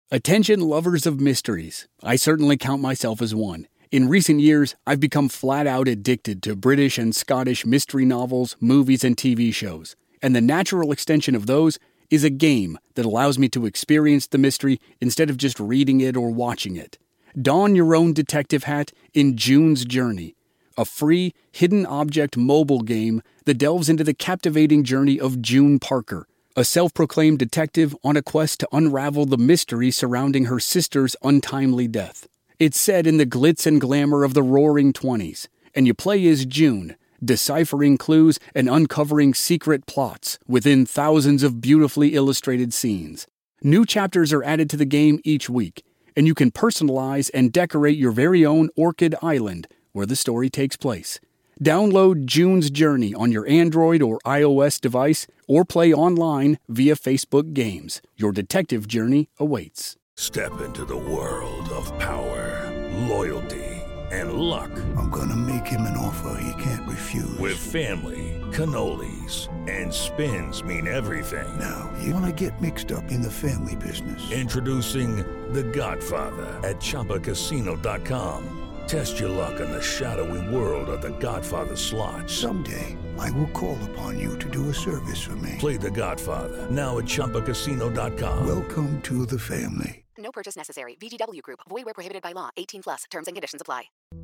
Attention lovers of mysteries. I certainly count myself as one. In recent years, I've become flat out addicted to British and Scottish mystery novels, movies, and TV shows. And the natural extension of those is a game that allows me to experience the mystery instead of just reading it or watching it. Don your own detective hat in June's Journey, a free, hidden object mobile game that delves into the captivating journey of June Parker, a self-proclaimed detective on a quest to unravel the mystery surrounding her sister's untimely death. It's set in the glitz and glamour of the Roaring '20s, and you play as June, deciphering clues and uncovering secret plots within thousands of beautifully illustrated scenes. New chapters are added to the game each week, and you can personalize and decorate your very own Orchid Island, where the story takes place. Download June's Journey on your Android or iOS device, or play online via Facebook Games. Your detective journey awaits. Step into the world of power, loyalty, and luck. I'm gonna make him an offer he can't refuse. With family, cannolis, and spins mean everything. Now, you wanna get mixed up in the family business. Introducing The Godfather at ChumbaCasino.com. Test your luck in the shadowy world of The Godfather slot. Someday, I will call upon you to do a service for me. Play The Godfather, now at ChumbaCasino.com. Welcome to the family. No purchase necessary. VGW Group. Void where prohibited by law. 18 plus. Terms and conditions apply.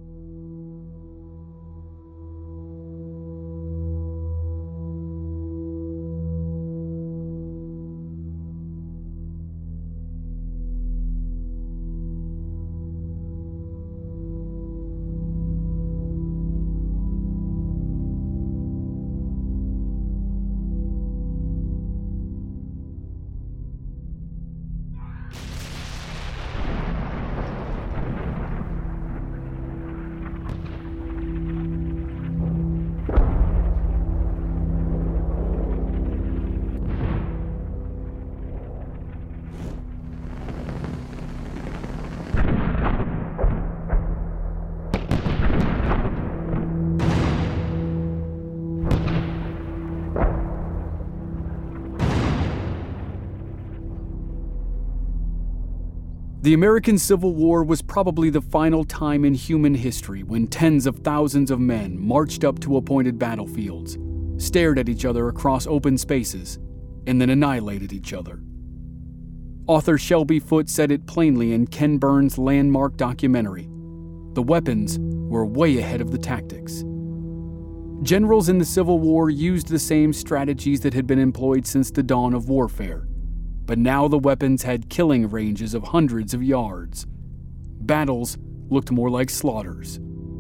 The American Civil War was probably the final time in human history when tens of thousands of men marched up to appointed battlefields, stared at each other across open spaces, and then annihilated each other. Author Shelby Foote said it plainly in Ken Burns' landmark documentary. The weapons were way ahead of the tactics. Generals in the Civil War used the same strategies that had been employed since the dawn of warfare. But now the weapons had killing ranges of hundreds of yards. Battles looked more like slaughters.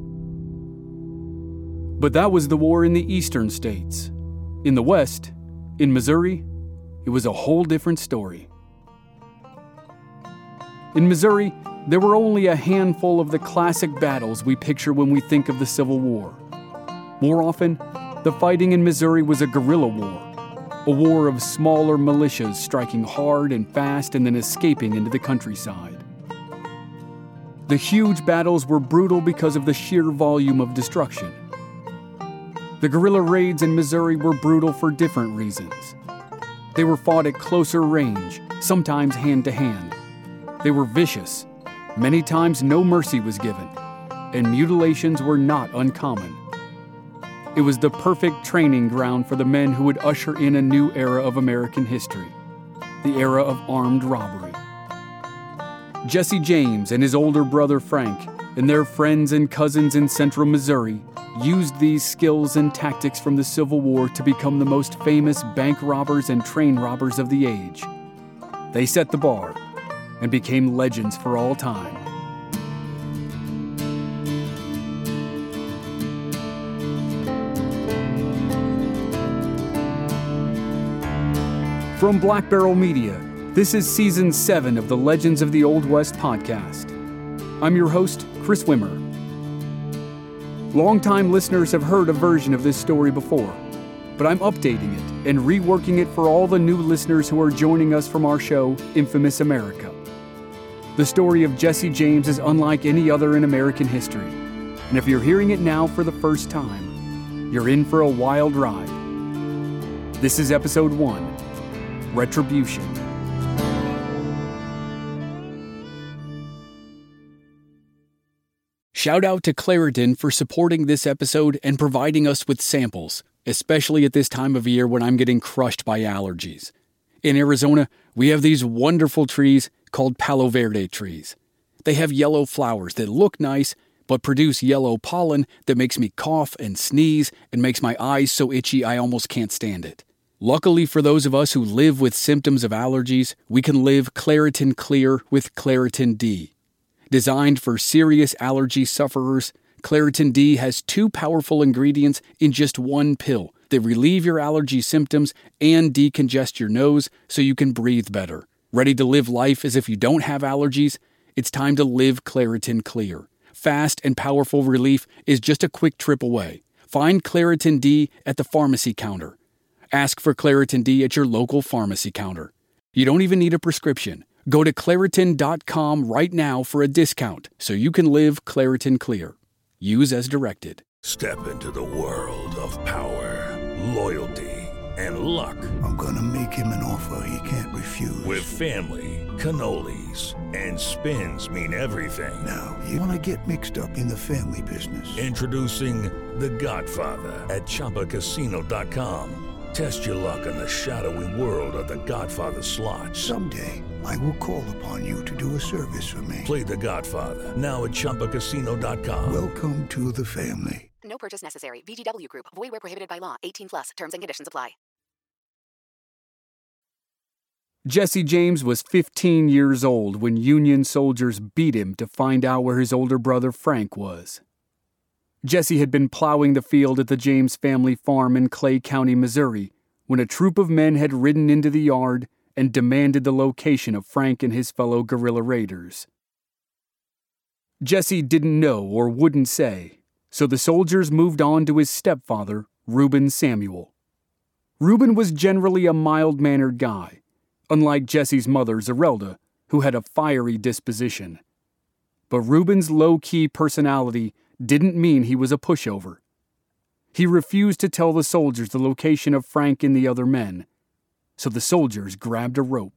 But that was the war in the eastern states. In the West, in Missouri, it was a whole different story. In Missouri, there were only a handful of the classic battles we picture when we think of the Civil War. More often, the fighting in Missouri was a guerrilla war. A war of smaller militias striking hard and fast and then escaping into the countryside. The huge battles were brutal because of the sheer volume of destruction. The guerrilla raids in Missouri were brutal for different reasons. They were fought at closer range, sometimes hand to hand. They were vicious. Many times no mercy was given, and mutilations were not uncommon. It was the perfect training ground for the men who would usher in a new era of American history, the era of armed robbery. Jesse James and his older brother Frank and their friends and cousins in central Missouri used these skills and tactics from the Civil War to become the most famous bank robbers and train robbers of the age. They set the bar and became legends for all time. From Black Barrel Media, this is Season 7 of the Legends of the Old West podcast. I'm your host, Chris Wimmer. Longtime listeners have heard a version of this story before, but I'm updating it and reworking it for all the new listeners who are joining us from our show, Infamous America. The story of Jesse James is unlike any other in American history, and if you're hearing it now for the first time, you're in for a wild ride. This is Episode 1, Retribution. Shout out to Claritin for supporting this episode and providing us with samples, especially at this time of year when I'm getting crushed by allergies. In Arizona, we have these wonderful trees called Palo Verde trees. They have yellow flowers that look nice, but produce yellow pollen that makes me cough and sneeze and makes my eyes so itchy I almost can't stand it. Luckily for those of us who live with symptoms of allergies, we can live Claritin Clear with Claritin D. Designed for serious allergy sufferers, Claritin D has 2 powerful ingredients in just one pill that relieve your allergy symptoms and decongest your nose so you can breathe better. Ready to live life as if you don't have allergies? It's time to live Claritin Clear. Fast and powerful relief is just a quick trip away. Find Claritin D at the pharmacy counter. Ask for Claritin D at your local pharmacy counter. You don't even need a prescription. Go to Claritin.com right now for a discount so you can live Claritin Clear. Use as directed. Step into the world of power, loyalty, and luck. I'm gonna make him an offer he can't refuse. With family, cannolis, and spins mean everything. Now, you wanna get mixed up in the family business. Introducing The Godfather at ChumbaCasino.com. Test your luck in the shadowy world of The Godfather slot. Someday, I will call upon you to do a service for me. Play The Godfather now at ChumbaCasino.com. Welcome to the family. No purchase necessary. VGW Group. Void where prohibited by law. 18 plus. Terms and conditions apply. Jesse James was 15 years old when Union soldiers beat him to find out where his older brother Frank was. Jesse had been plowing the field at the James family farm in Clay County, Missouri, when a troop of men had ridden into the yard and demanded the location of Frank and his fellow guerrilla raiders. Jesse didn't know or wouldn't say, so the soldiers moved on to his stepfather, Reuben Samuel. Reuben was generally a mild-mannered guy, unlike Jesse's mother, Zerelda, who had a fiery disposition. But Reuben's low-key personality didn't mean he was a pushover. He refused to tell the soldiers the location of Frank and the other men, so the soldiers grabbed a rope.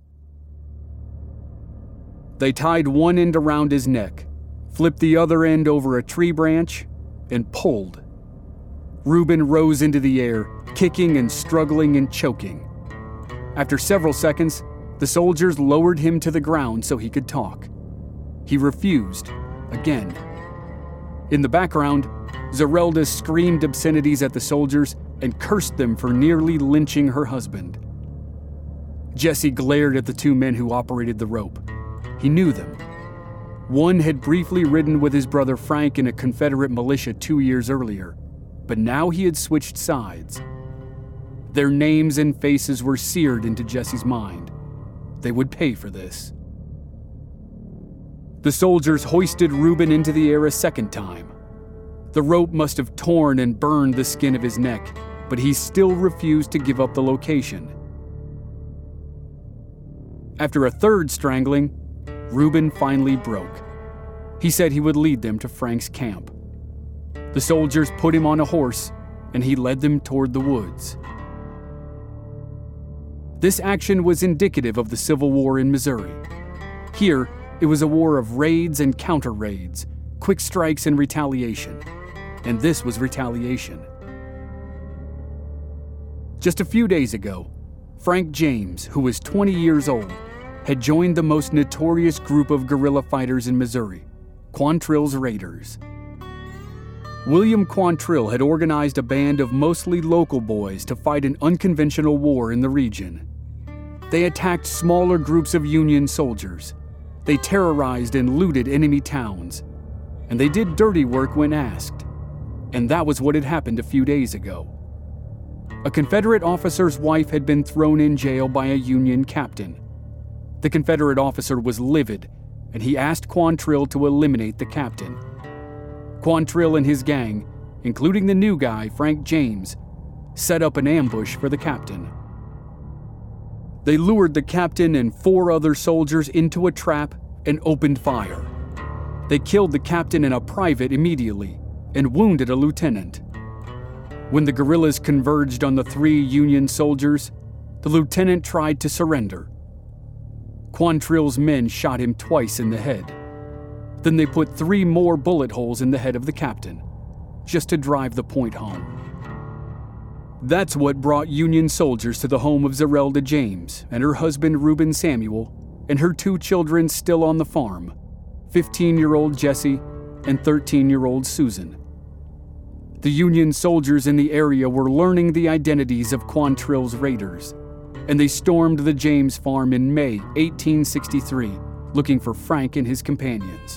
They tied one end around his neck, flipped the other end over a tree branch, and pulled. Reuben rose into the air, kicking and struggling and choking. After several seconds, the soldiers lowered him to the ground so he could talk. He refused, again. In the background, Zerelda screamed obscenities at the soldiers and cursed them for nearly lynching her husband. Jesse glared at the 2 men who operated the rope. He knew them. One had briefly ridden with his brother Frank in a Confederate militia 2 years earlier, but now he had switched sides. Their names and faces were seared into Jesse's mind. They would pay for this. The soldiers hoisted Reuben into the air a second time. The rope must have torn and burned the skin of his neck, but he still refused to give up the location. After a third strangling, Reuben finally broke. He said he would lead them to Frank's camp. The soldiers put him on a horse, and he led them toward the woods. This action was indicative of the Civil War in Missouri. Here, it was a war of raids and counter-raids, quick strikes and retaliation. And this was retaliation. Just a few days ago, Frank James, who was 20 years old, had joined the most notorious group of guerrilla fighters in Missouri, Quantrill's Raiders. William Quantrill had organized a band of mostly local boys to fight an unconventional war in the region. They attacked smaller groups of Union soldiers. They terrorized and looted enemy towns. And they did dirty work when asked. And that was what had happened a few days ago. A Confederate officer's wife had been thrown in jail by a Union captain. The Confederate officer was livid, and he asked Quantrill to eliminate the captain. Quantrill and his gang, including the new guy, Frank James, set up an ambush for the captain. They lured the captain and 4 other soldiers into a trap and opened fire. They killed the captain and a private immediately and wounded a lieutenant. When the guerrillas converged on the 3 Union soldiers, the lieutenant tried to surrender. Quantrill's men shot him twice in the head. Then they put 3 more bullet holes in the head of the captain, just to drive the point home. That's what brought Union soldiers to the home of Zerelda James and her husband Reuben Samuel and her 2 children still on the farm, 15-year-old Jesse and 13-year-old Susan. The Union soldiers in the area were learning the identities of Quantrill's raiders, and they stormed the James farm in May 1863, looking for Frank and his companions.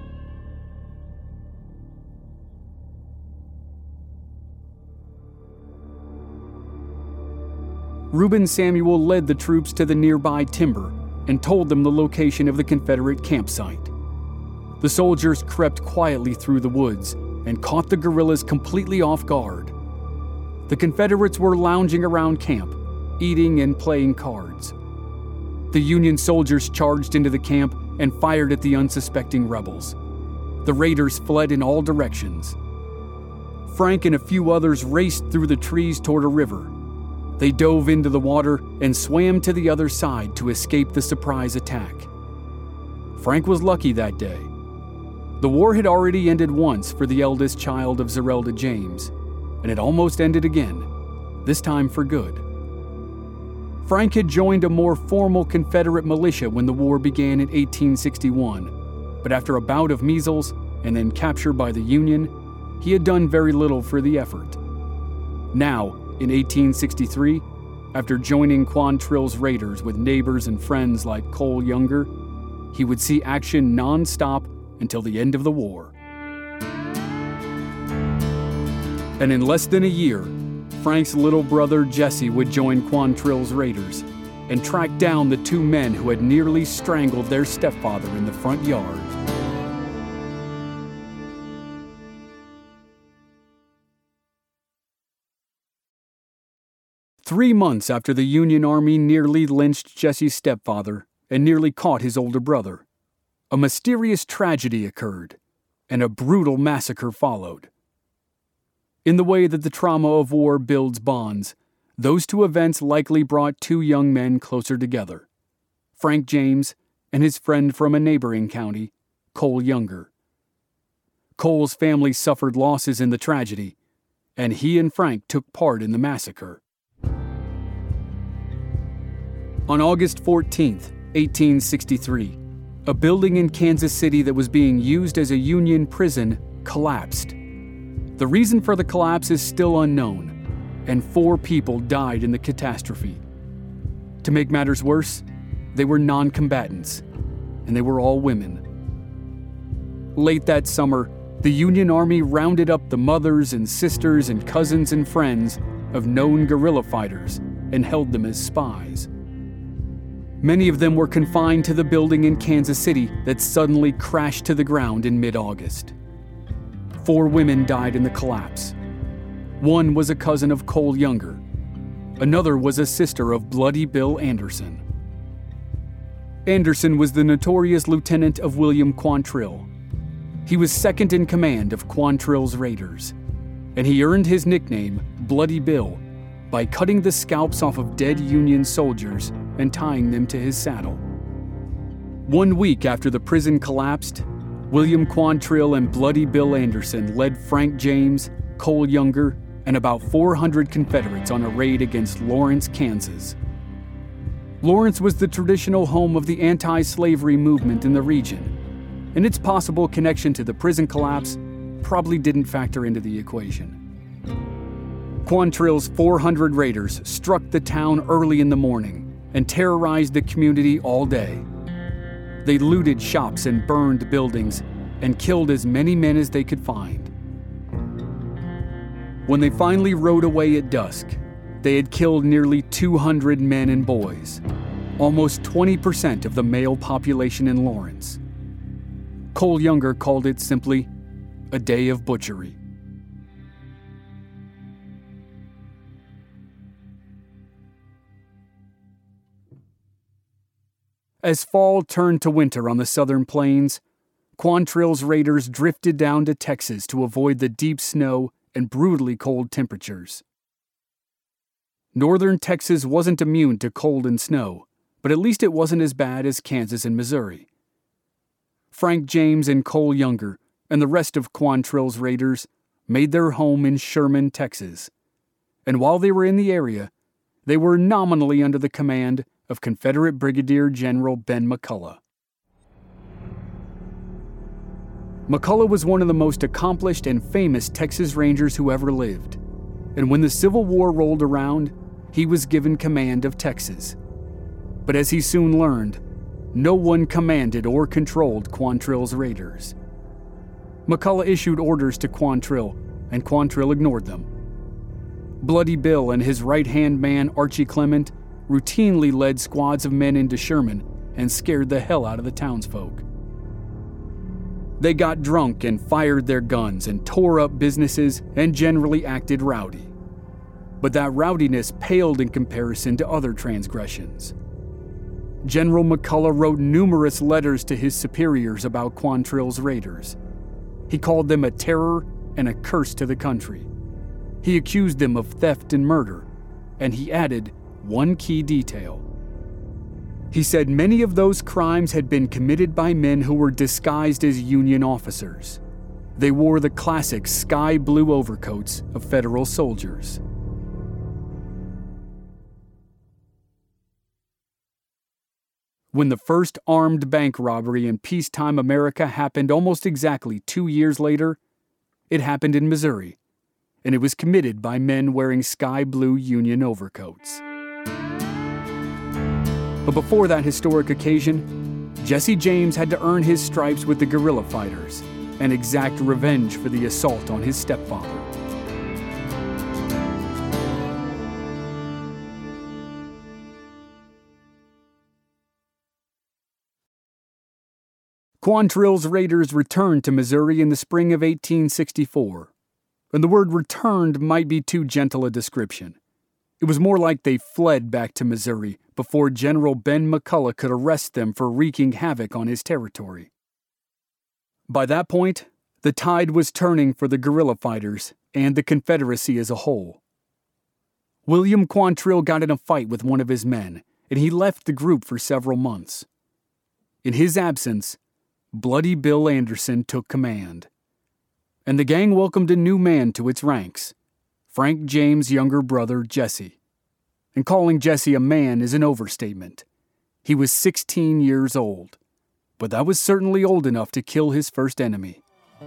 Reuben Samuel led the troops to the nearby timber and told them the location of the Confederate campsite. The soldiers crept quietly through the woods and caught the guerrillas completely off guard. The Confederates were lounging around camp, eating and playing cards. The Union soldiers charged into the camp and fired at the unsuspecting rebels. The raiders fled in all directions. Frank and a few others raced through the trees toward a river. They dove into the water and swam to the other side to escape the surprise attack. Frank was lucky that day. The war had already ended once for the eldest child of Zerelda James, and it almost ended again, this time for good. Frank had joined a more formal Confederate militia when the war began in 1861, but after a bout of measles and then capture by the Union, he had done very little for the effort. Now, in 1863, after joining Quantrill's raiders with neighbors and friends like Cole Younger, he would see action non-stop until the end of the war. And in less than a year, Frank's little brother Jesse would join Quantrill's raiders and track down the 2 men who had nearly strangled their stepfather in the front yard. Three months after the Union Army nearly lynched Jesse's stepfather and nearly caught his older brother, a mysterious tragedy occurred, and a brutal massacre followed. In the way that the trauma of war builds bonds, those 2 events likely brought 2 young men closer together, Frank James and his friend from a neighboring county, Cole Younger. Cole's family suffered losses in the tragedy, and he and Frank took part in the massacre. On August 14, 1863, a building in Kansas City that was being used as a Union prison collapsed. The reason for the collapse is still unknown, and 4 people died in the catastrophe. To make matters worse, they were non-combatants, and they were all women. Late that summer, the Union Army rounded up the mothers and sisters and cousins and friends of known guerrilla fighters and held them as spies. Many of them were confined to the building in Kansas City that suddenly crashed to the ground in mid-August. 4 women died in the collapse. One was a cousin of Cole Younger. Another was a sister of Bloody Bill Anderson. Anderson was the notorious lieutenant of William Quantrill. He was second in command of Quantrill's raiders, and he earned his nickname, Bloody Bill, by cutting the scalps off of dead Union soldiers and tying them to his saddle. 1 week after the prison collapsed, William Quantrill and Bloody Bill Anderson led Frank James, Cole Younger, and about 400 Confederates on a raid against Lawrence, Kansas. Lawrence was the traditional home of the anti-slavery movement in the region, and its possible connection to the prison collapse probably didn't factor into the equation. Quantrill's 400 raiders struck the town early in the morning and terrorized the community all day. They looted shops and burned buildings and killed as many men as they could find. When they finally rode away at dusk, they had killed nearly 200 men and boys, almost 20% of the male population in Lawrence. Cole Younger called it simply a day of butchery. As fall turned to winter on the southern plains, Quantrill's raiders drifted down to Texas to avoid the deep snow and brutally cold temperatures. Northern Texas wasn't immune to cold and snow, but at least it wasn't as bad as Kansas and Missouri. Frank James and Cole Younger and the rest of Quantrill's raiders made their home in Sherman, Texas. And while they were in the area, they were nominally under the command of Confederate Brigadier General Ben McCulloch. McCulloch was one of the most accomplished and famous Texas Rangers who ever lived, and when the Civil War rolled around, he was given command of Texas. But as he soon learned, no one commanded or controlled Quantrill's raiders. McCulloch issued orders to Quantrill, and Quantrill ignored them. Bloody Bill and his right-hand man Archie Clement routinely led squads of men into Sherman and scared the hell out of the townsfolk. They got drunk and fired their guns and tore up businesses and generally acted rowdy. But that rowdiness paled in comparison to other transgressions. General McCulloch wrote numerous letters to his superiors about Quantrill's raiders. He called them a terror and a curse to the country. He accused them of theft and murder, and he added one key detail. He said many of those crimes had been committed by men who were disguised as Union officers. They wore the classic sky blue overcoats of Federal soldiers. When the first armed bank robbery in peacetime America happened almost exactly 2 years later, it happened in Missouri, and it was committed by men wearing sky blue Union overcoats. But before that historic occasion, Jesse James had to earn his stripes with the guerrilla fighters and exact revenge for the assault on his stepfather. Quantrill's raiders returned to Missouri in the spring of 1864, and the word returned might be too gentle a description. It was more like they fled back to Missouri before General Ben McCulloch could arrest them for wreaking havoc on his territory. By that point, the tide was turning for the guerrilla fighters and the Confederacy as a whole. William Quantrill got in a fight with one of his men, and he left the group for several months. In his absence, Bloody Bill Anderson took command, and the gang welcomed a new man to its ranks, Frank James' younger brother, Jesse. And calling Jesse a man is an overstatement. He was 16 years old, but that was certainly old enough to kill his first enemy.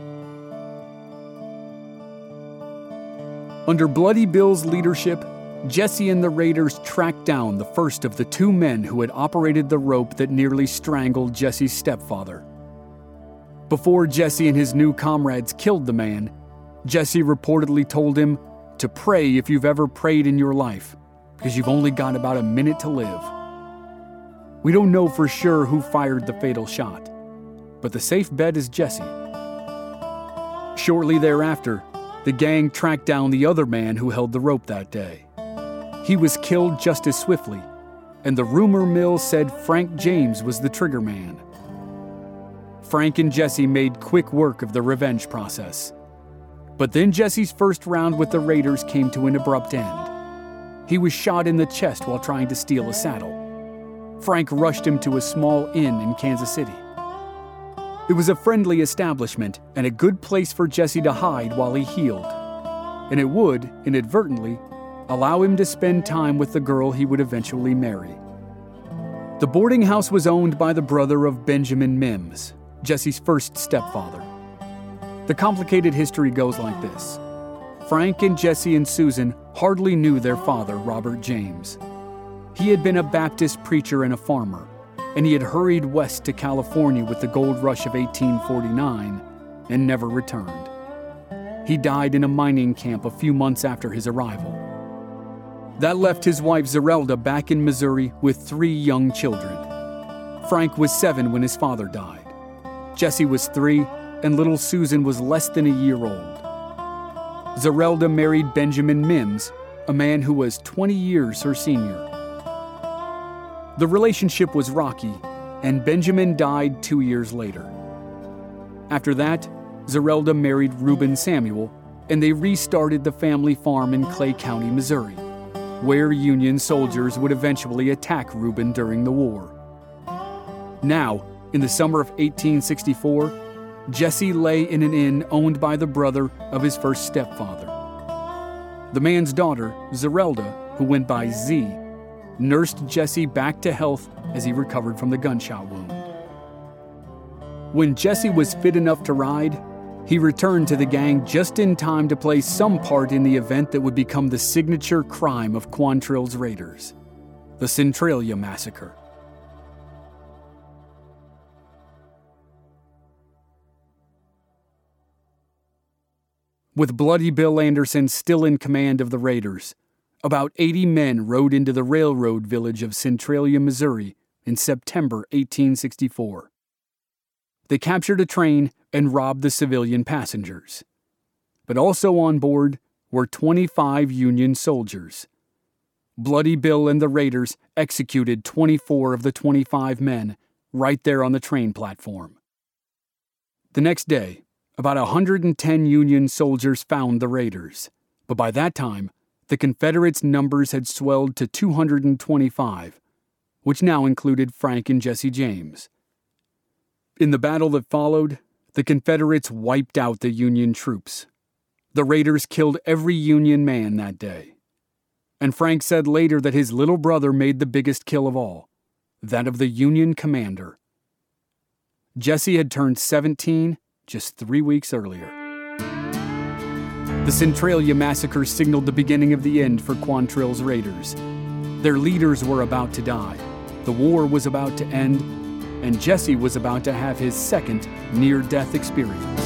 Under Bloody Bill's leadership, Jesse and the raiders tracked down the first of the two men who had operated the rope that nearly strangled Jesse's stepfather. Before Jesse and his new comrades killed the man, Jesse reportedly told him to pray if you've ever prayed in your life, because you've only got about a minute to live. We don't know for sure who fired the fatal shot, but the safe bet is Jesse. Shortly thereafter, the gang tracked down the other man who held the rope that day. He was killed just as swiftly, and the rumor mill said Frank James was the trigger man. Frank and Jesse made quick work of the revenge process. But then Jesse's first round with the raiders came to an abrupt end. He was shot in the chest while trying to steal a saddle. Frank rushed him to a small inn in Kansas City. It was a friendly establishment and a good place for Jesse to hide while he healed. And it would, inadvertently, allow him to spend time with the girl he would eventually marry. The boarding house was owned by the brother of Benjamin Mims, Jesse's first stepfather. The complicated history goes like this. Frank and Jesse and Susan hardly knew their father, Robert James. He had been a Baptist preacher and a farmer, and he had hurried west to California with the gold rush of 1849 and never returned. He died in a mining camp a few months after his arrival. That left his wife Zerelda back in Missouri with 3 young children. Frank was 7 when his father died. Jesse was 3, and little Susan was less than a year old. Zerelda married Benjamin Mims, a man who was 20 years her senior. The relationship was rocky, and Benjamin died 2 years later. After that, Zerelda married Reuben Samuel, and they restarted the family farm in Clay County, Missouri, where Union soldiers would eventually attack Reuben during the war. Now, In the summer of 1864, Jesse lay in an inn owned by the brother of his first stepfather. The man's daughter, Zerelda, who went by Z, nursed Jesse back to health as he recovered from the gunshot wound. When Jesse was fit enough to ride, he returned to the gang just in time to play some part in the event that would become the signature crime of Quantrill's raiders, the Centralia Massacre. With Bloody Bill Anderson still in command of the raiders, about 80 men rode into the railroad village of Centralia, Missouri in September 1864. They captured a train and robbed the civilian passengers. But also on board were 25 Union soldiers. Bloody Bill and the raiders executed 24 of the 25 men right there on the train platform. The next day, about 110 Union soldiers found the raiders, but by that time, the Confederates' numbers had swelled to 225, which now included Frank and Jesse James. In the battle that followed, the Confederates wiped out the Union troops. The raiders killed every Union man that day. And Frank said later that his little brother made the biggest kill of all, that of the Union commander. Jesse had turned 17 just 3 weeks earlier. The Centralia Massacre signaled the beginning of the end for Quantrill's raiders. Their leaders were about to die, the war was about to end, and Jesse was about to have his second near-death experience.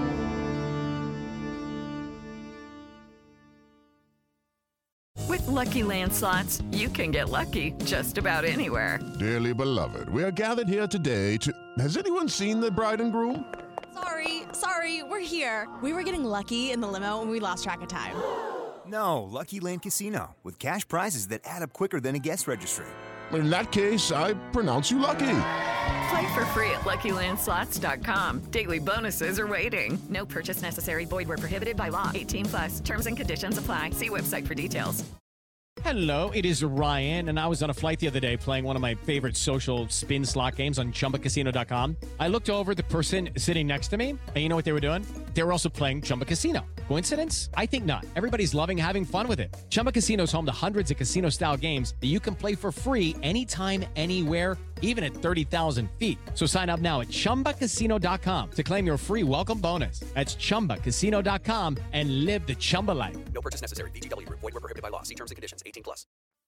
With Lucky Land Slots, you can get lucky just about anywhere. Dearly beloved, we are gathered here today to... Has anyone seen the bride and groom? Sorry, we're here. We were getting lucky in the limo and we lost track of time. No, Lucky Land Casino, with cash prizes that add up quicker than a guest registry. In that case, I pronounce you lucky. Play for free at LuckyLandSlots.com. Daily bonuses are waiting. No purchase necessary. Void where prohibited by law. 18+. Terms and conditions apply. See website for details. Hello, it is Ryan, and I was on a flight the other day playing one of my favorite social spin slot games on ChumbaCasino.com. I looked over at the person sitting next to me, and you know what they were doing? They were also playing Chumba Casino. Coincidence? I think not. Everybody's loving having fun with it. Chumba Casino is home to hundreds of casino-style games that you can play for free anytime, anywhere, even at 30,000 feet. So sign up now at ChumbaCasino.com to claim your free welcome bonus. That's ChumbaCasino.com and live the Chumba life. No purchase necessary. VGW. Void where prohibited by law. See terms and conditions. 18+.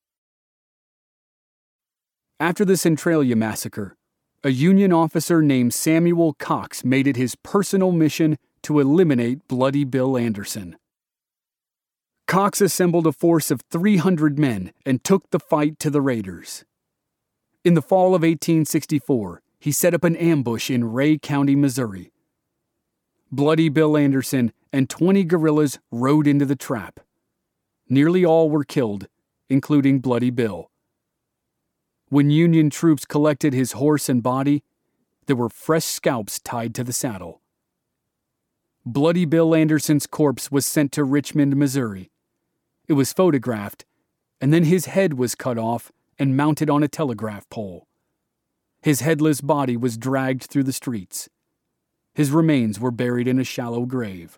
After the Centralia Massacre, a Union officer named Samuel Cox made it his personal mission to eliminate Bloody Bill Anderson. Cox assembled a force of 300 men and took the fight to the raiders. In the fall of 1864, he set up an ambush in Ray County, Missouri. Bloody Bill Anderson and 20 guerrillas rode into the trap. Nearly all were killed, including Bloody Bill. When Union troops collected his horse and body, there were fresh scalps tied to the saddle. Bloody Bill Anderson's corpse was sent to Richmond, Missouri. It was photographed, and then his head was cut off and mounted on a telegraph pole. His headless body was dragged through the streets. His remains were buried in a shallow grave.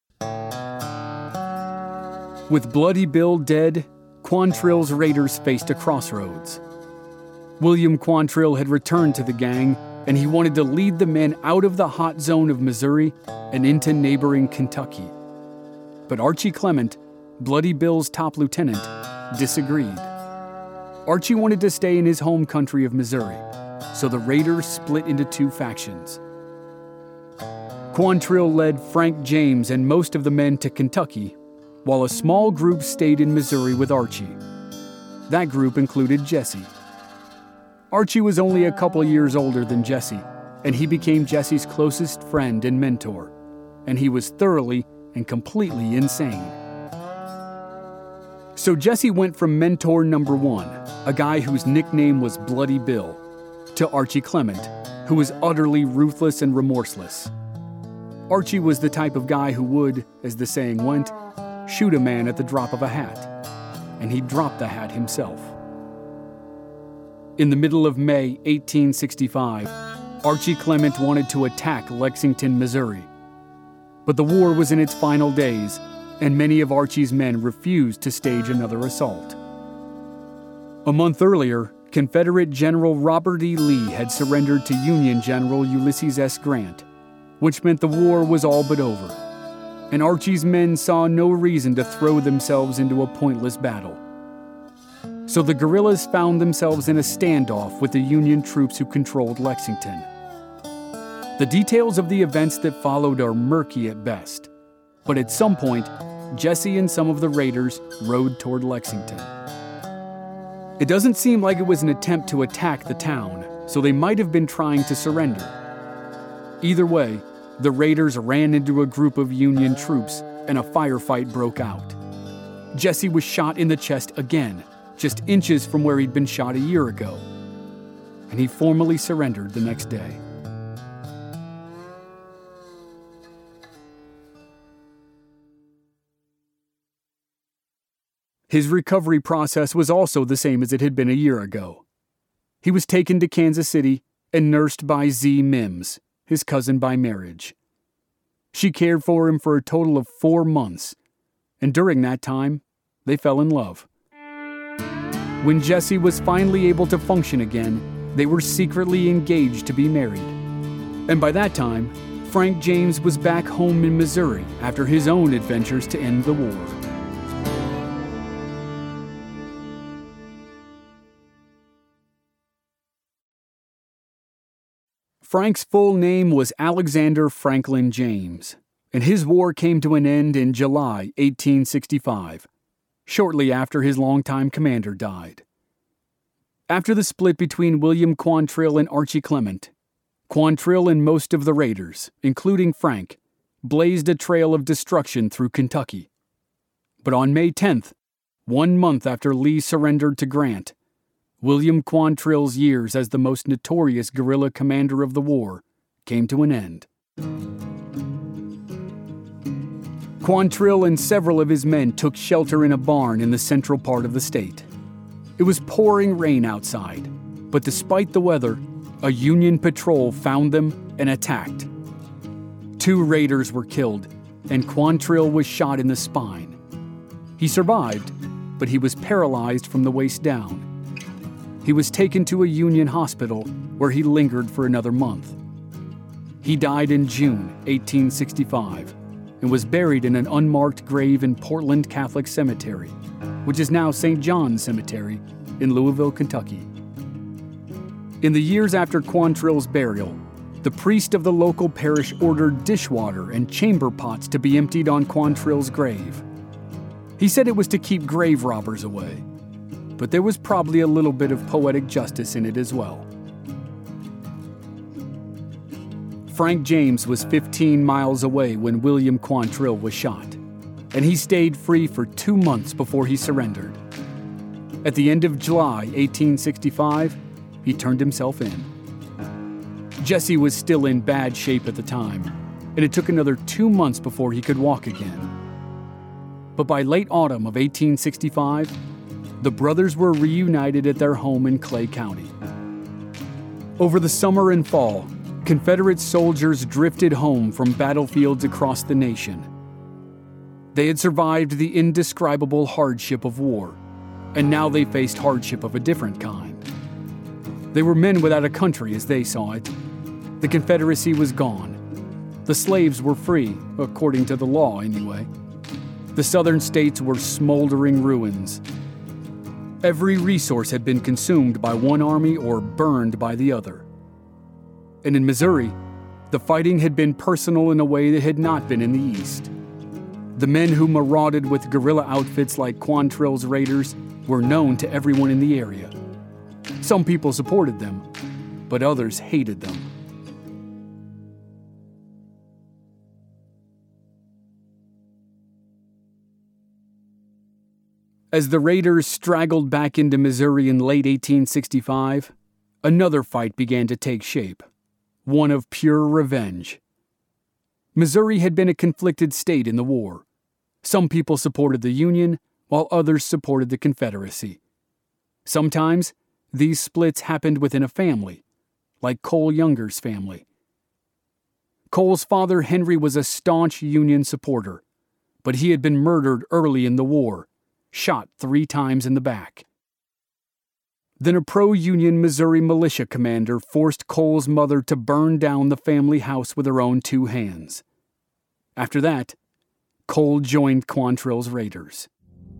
With Bloody Bill dead, Quantrill's raiders faced a crossroads. William Quantrill had returned to the gang, and he wanted to lead the men out of the hot zone of Missouri and into neighboring Kentucky. But Archie Clement, Bloody Bill's top lieutenant, disagreed. Archie wanted to stay in his home country of Missouri, so the raiders split into two factions. Quantrill led Frank James and most of the men to Kentucky, while a small group stayed in Missouri with Archie. That group included Jesse. Archie was only a couple years older than Jesse, and he became Jesse's closest friend and mentor, and he was thoroughly and completely insane. So Jesse went from mentor number one, a guy whose nickname was Bloody Bill, to Archie Clement, who was utterly ruthless and remorseless. Archie was the type of guy who would, as the saying went, shoot a man at the drop of a hat, and he dropped the hat himself. In the middle of May 1865, Archie Clement wanted to attack Lexington, Missouri. But the war was in its final days, and many of Archie's men refused to stage another assault. A month earlier, Confederate General Robert E. Lee had surrendered to Union General Ulysses S. Grant, which meant the war was all but over, and Archie's men saw no reason to throw themselves into a pointless battle. So the guerrillas found themselves in a standoff with the Union troops who controlled Lexington. The details of the events that followed are murky at best, but at some point, Jesse and some of the raiders rode toward Lexington. It doesn't seem like it was an attempt to attack the town, so they might have been trying to surrender. Either way, the raiders ran into a group of Union troops and a firefight broke out. Jesse was shot in the chest again, just inches from where he'd been shot a year ago, and he formally surrendered the next day. His recovery process was also the same as it had been a year ago. He was taken to Kansas City and nursed by Z. Mims, his cousin by marriage. She cared for him for a total of 4 months, and during that time, they fell in love. When Jesse was finally able to function again, they were secretly engaged to be married. And by that time, Frank James was back home in Missouri after his own adventures to end the war. Frank's full name was Alexander Franklin James, and his war came to an end in July 1865, shortly after his longtime commander died. After the split between William Quantrill and Archie Clement, Quantrill and most of the raiders, including Frank, blazed a trail of destruction through Kentucky. But on May 10th, 1 month after Lee surrendered to Grant, William Quantrill's years as the most notorious guerrilla commander of the war came to an end. Quantrill and several of his men took shelter in a barn in the central part of the state. It was pouring rain outside, but despite the weather, a Union patrol found them and attacked. 2 raiders were killed, and Quantrill was shot in the spine. He survived, but he was paralyzed from the waist down. He was taken to a Union hospital where he lingered for another month. He died in June 1865 and was buried in an unmarked grave in Portland Catholic Cemetery, which is now St. John's Cemetery in Louisville, Kentucky. In the years after Quantrill's burial, the priest of the local parish ordered dishwater and chamber pots to be emptied on Quantrill's grave. He said it was to keep grave robbers away, but there was probably a little bit of poetic justice in it as well. Frank James was 15 miles away when William Quantrill was shot, and he stayed free for 2 months before he surrendered. At the end of July 1865, he turned himself in. Jesse was still in bad shape at the time, and it took another 2 months before he could walk again. But by late autumn of 1865, the brothers were reunited at their home in Clay County. Over the summer and fall, Confederate soldiers drifted home from battlefields across the nation. They had survived the indescribable hardship of war, and now they faced hardship of a different kind. They were men without a country as they saw it. The Confederacy was gone. The slaves were free, according to the law anyway. The southern states were smoldering ruins. Every resource had been consumed by one army or burned by the other. And in Missouri, the fighting had been personal in a way that had not been in the East. The men who marauded with guerrilla outfits like Quantrill's raiders were known to everyone in the area. Some people supported them, but others hated them. As the raiders straggled back into Missouri in late 1865, another fight began to take shape, one of pure revenge. Missouri had been a conflicted state in the war. Some people supported the Union, while others supported the Confederacy. Sometimes, these splits happened within a family, like Cole Younger's family. Cole's father, Henry, was a staunch Union supporter, but he had been murdered early in the war, shot 3 times in the back. Then a pro-Union Missouri militia commander forced Cole's mother to burn down the family house with her own 2 hands. After that, Cole joined Quantrill's Raiders.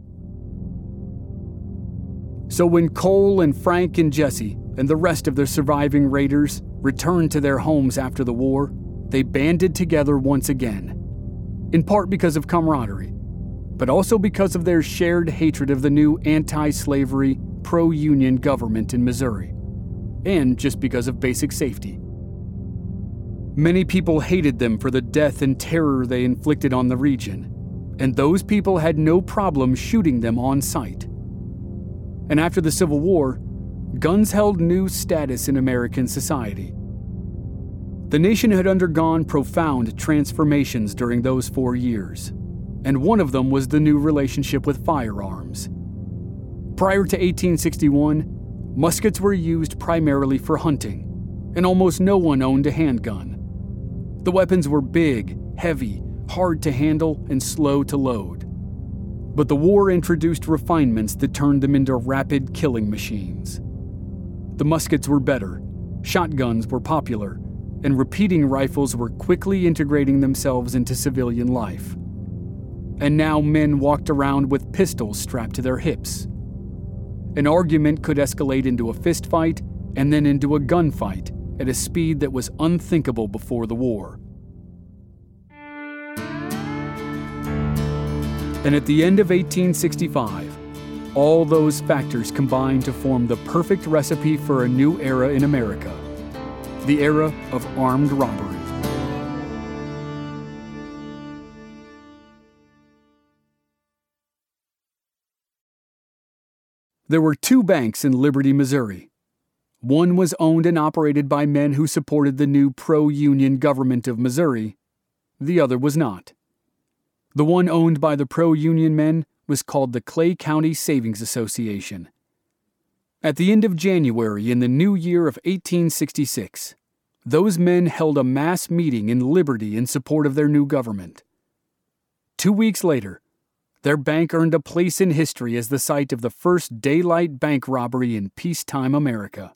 So when Cole and Frank and Jesse and the rest of the surviving Raiders returned to their homes after the war, they banded together once again, in part because of camaraderie, but also because of their shared hatred of the new anti-slavery, pro-Union government in Missouri, and just because of basic safety. Many people hated them for the death and terror they inflicted on the region, and those people had no problem shooting them on sight. And after the Civil War, guns held new status in American society. The nation had undergone profound transformations during those 4 years, and one of them was the new relationship with firearms. Prior to 1861, muskets were used primarily for hunting, and almost no one owned a handgun. The weapons were big, heavy, hard to handle, and slow to load. But the war introduced refinements that turned them into rapid killing machines. The muskets were better, shotguns were popular, and repeating rifles were quickly integrating themselves into civilian life. And now men walked around with pistols strapped to their hips. An argument could escalate into a fistfight and then into a gunfight at a speed that was unthinkable before the war. And at the end of 1865, all those factors combined to form the perfect recipe for a new era in America, the era of armed robbery. There were 2 banks in Liberty, Missouri. One was owned and operated by men who supported the new pro-Union government of Missouri. The other was not. The one owned by the pro-Union men was called the Clay County Savings Association. At the end of January in the new year of 1866, those men held a mass meeting in Liberty in support of their new government. 2 weeks later, their bank earned a place in history as the site of the first daylight bank robbery in peacetime America.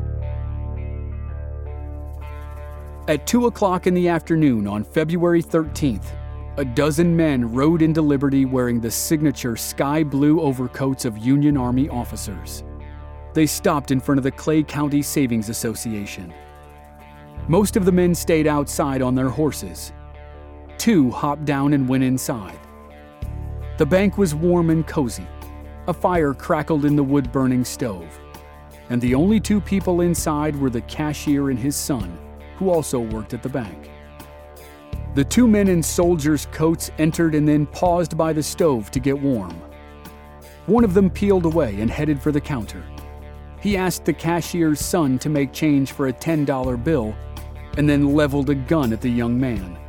At 2 o'clock in the afternoon on February 13th, a dozen men rode into Liberty wearing the signature sky blue overcoats of Union Army officers. They stopped in front of the Clay County Savings Association. Most of the men stayed outside on their horses. 2 hopped down and went inside. The bank was warm and cozy. A fire crackled in the wood-burning stove. And the only 2 people inside were the cashier and his son, who also worked at the bank. The 2 men in soldiers' coats entered and then paused by the stove to get warm. One of them peeled away and headed for the counter. He asked the cashier's son to make change for a $10 bill and then leveled a gun at the young man.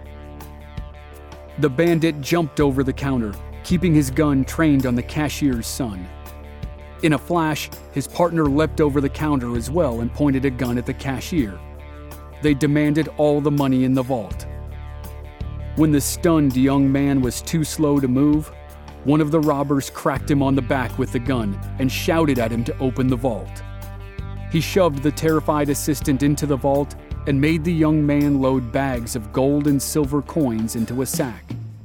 The bandit jumped over the counter, keeping his gun trained on the cashier's son. In a flash, his partner leapt over the counter as well and pointed a gun at the cashier. They demanded all the money in the vault. When the stunned young man was too slow to move, one of the robbers cracked him on the back with the gun and shouted at him to open the vault. He shoved the terrified assistant into the vault and made the young man load bags of gold and silver coins into a sack.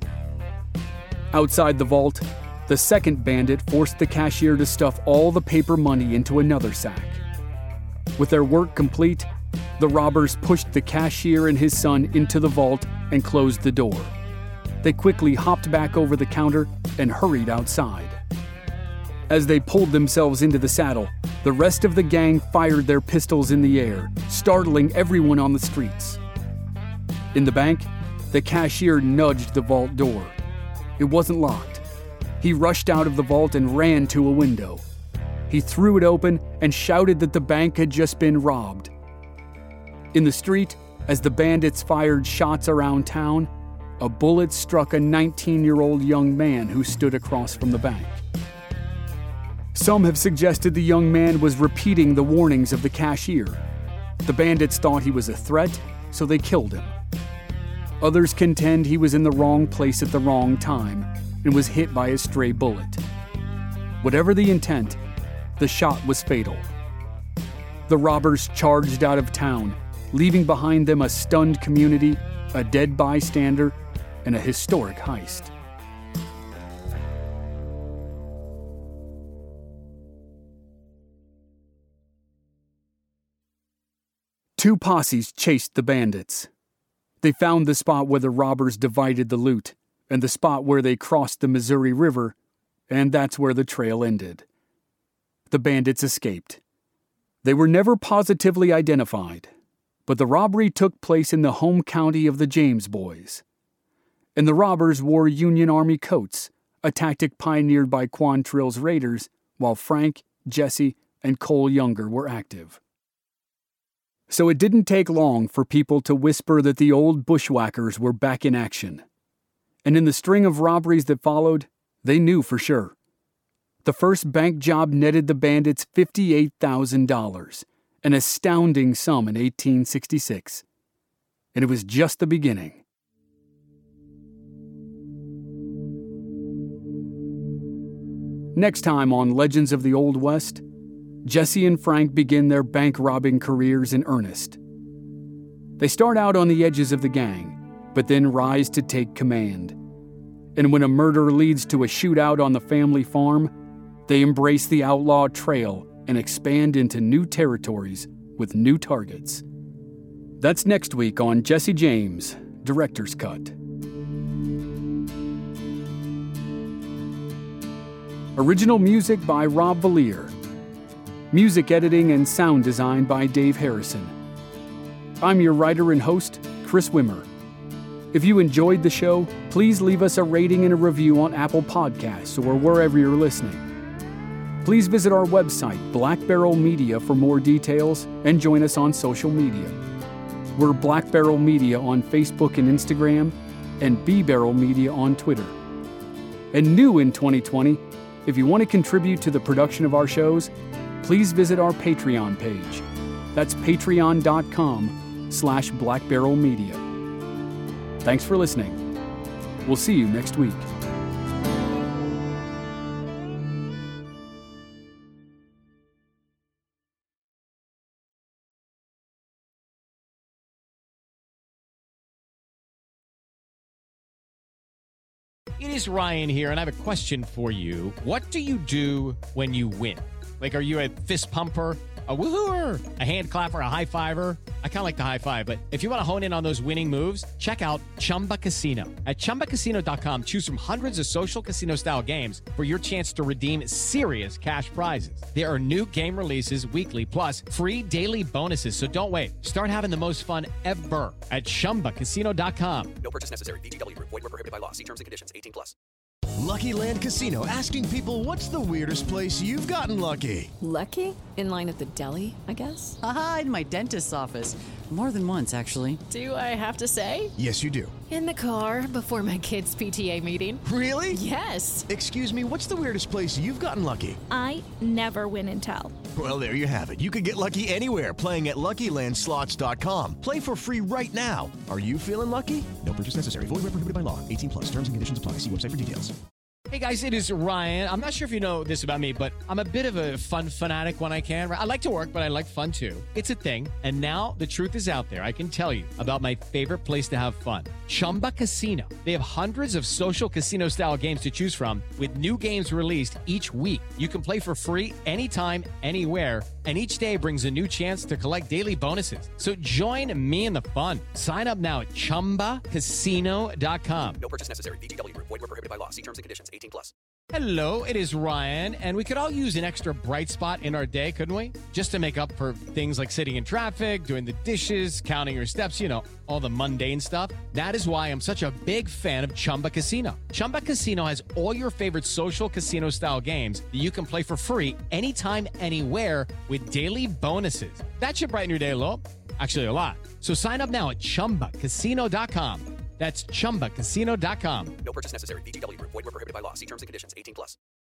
Outside the vault, the second bandit forced the cashier to stuff all the paper money into another sack. With their work complete, the robbers pushed the cashier and his son into the vault and closed the door. They quickly hopped back over the counter and hurried outside. As they pulled themselves into the saddle, the rest of the gang fired their pistols in the air, startling everyone on the streets. In the bank, the cashier nudged the vault door. It wasn't locked. He rushed out of the vault and ran to a window. He threw it open and shouted that the bank had just been robbed. In the street, as the bandits fired shots around town, a bullet struck a 19-year-old young man who stood across from the bank. Some have suggested the young man was repeating the warnings of the cashier. The bandits thought he was a threat, so they killed him. Others contend he was in the wrong place at the wrong time and was hit by a stray bullet. Whatever the intent, the shot was fatal. The robbers charged out of town, leaving behind them a stunned community, a dead bystander, and a historic heist. Two posses chased the bandits. They found the spot where the robbers divided the loot, and the spot where they crossed the Missouri River, and that's where the trail ended. The bandits escaped. They were never positively identified, but the robbery took place in the home county of the James boys. And the robbers wore Union Army coats, a tactic pioneered by Quantrill's raiders, while Frank, Jesse, and Cole Younger were active. So it didn't take long for people to whisper that the old bushwhackers were back in action. And in the string of robberies that followed, they knew for sure. The first bank job netted the bandits $58,000, an astounding sum in 1866. And it was just the beginning. Next time on Legends of the Old West, Jesse and Frank begin their bank robbing careers in earnest. They start out on the edges of the gang, but then rise to take command. And when a murder leads to a shootout on the family farm, they embrace the outlaw trail and expand into new territories with new targets. That's next week on Jesse James, Director's Cut. Original music by Rob Valier. Music editing and sound design by Dave Harrison. I'm your writer and host, Chris Wimmer. If you enjoyed the show, please leave us a rating and a review on Apple Podcasts or wherever you're listening. Please visit our website, Black Barrel Media, for more details and join us on social media. We're Black Barrel Media on Facebook and Instagram, and B Barrel Media on Twitter. And new in 2020, if you want to contribute to the production of our shows, please visit our Patreon page. That's patreon.com/blackbarrelmedia. Thanks for listening. We'll see you next week. It is Ryan here, and I have a question for you. What do you do when you win? Like, are you a fist pumper, a woohooer, a hand clapper, a high fiver? I kind of like the high five, but if you want to hone in on those winning moves, check out Chumba Casino. At ChumbaCasino.com, choose from hundreds of social casino-style games for your chance to redeem serious cash prizes. There are new game releases weekly, plus free daily bonuses. So don't wait. Start having the most fun ever at ChumbaCasino.com. No purchase necessary. VGW Group. Void where prohibited by law. See terms and conditions. 18+. Lucky Land Casino, asking people, what's the weirdest place you've gotten lucky? Lucky? In line at the deli, I guess? Aha, in my dentist's office. More than once, actually. Do I have to say? Yes, you do. In the car before my kids' PTA meeting. Really? Yes. Excuse me, what's the weirdest place you've gotten lucky? I never win and tell. Well, there you have it. You can get lucky anywhere, playing at LuckyLandSlots.com. Play for free right now. Are you feeling lucky? No purchase necessary. Void where prohibited by law. 18+. Terms and conditions apply. See website for details. Hey guys, it is Ryan. I'm not sure if you know this about me, but I'm a bit of a fun fanatic when I can. I like to work, but I like fun too. It's a thing. And now the truth is out there. I can tell you about my favorite place to have fun. Chumba Casino. They have hundreds of social casino style games to choose from with new games released each week. You can play for free anytime, anywhere. And each day brings a new chance to collect daily bonuses. So join me in the fun. Sign up now at ChumbaCasino.com. No purchase necessary. VGW Group. Void where prohibited by law. See terms and conditions. 18+. Hello, it is Ryan, and we could all use an extra bright spot in our day, couldn't we? Just to make up for things like sitting in traffic, doing the dishes, counting your steps, you know, all the mundane stuff. That is why I'm such a big fan of Chumba Casino. Chumba Casino has all your favorite social casino-style games that you can play for free anytime, anywhere with daily bonuses. That should brighten your day a little. Actually, a lot. So sign up now at ChumbaCasino.com. That's ChumbaCasino.com. No purchase necessary. VGW Group. Void where prohibited by law. See terms and conditions. 18+.